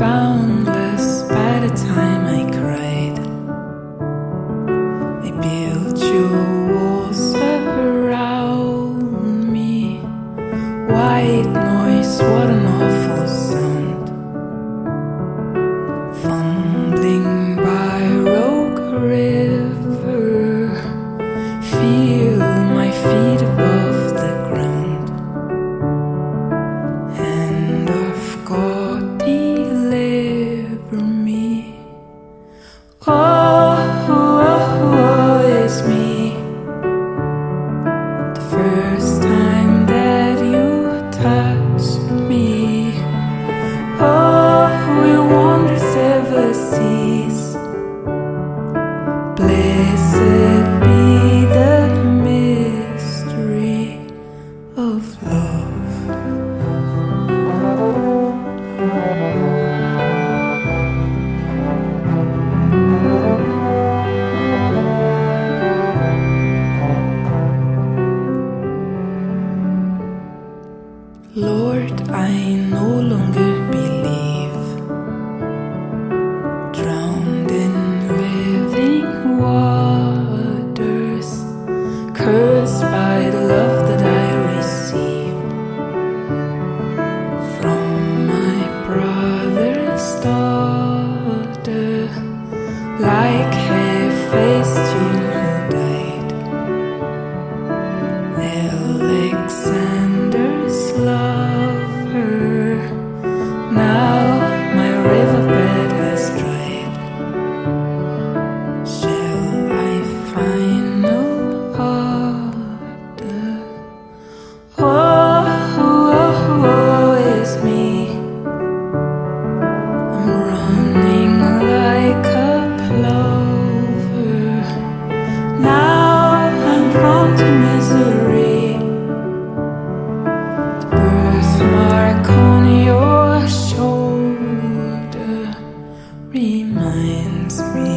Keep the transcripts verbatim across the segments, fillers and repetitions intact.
boundless by the time I cried. I built your walls around me. White noise, what an awful sound. Fumbling by Rogue River, feel my feet above the ground. Hand of God, deliver me. Oh, oh, oh, it's me. The first time that you touched me. Oh, your wonders ever cease. Blessed be the mystery of love. Lord, I no longer believe, drowned in living waters, cursed by the love that I received from my brother's daughter, like half-faced Jew who died. Alexander's lover, now my riverbed has dried. Shall I find no other? Oh, oh, oh, it's me. I'm running like a plover. Now I'm prone to misery. Birthmark on your shoulder reminds me.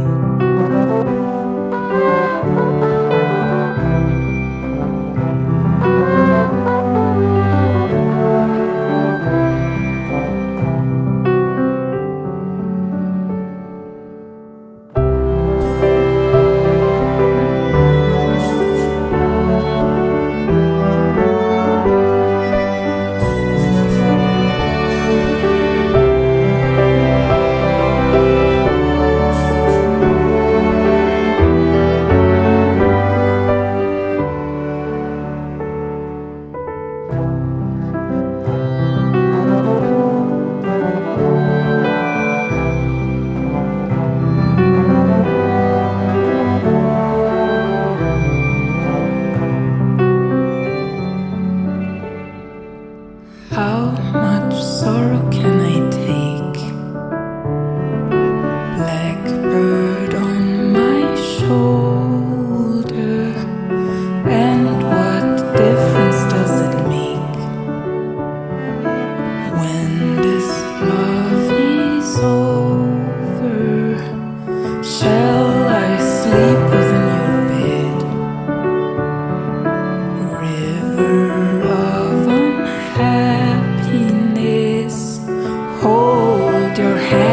How much sorrow can I take? Blackbird on my shoulder, and what difference does it make when this love is over? Shall I sleep within your bed? River of unhappiness, hold your hand.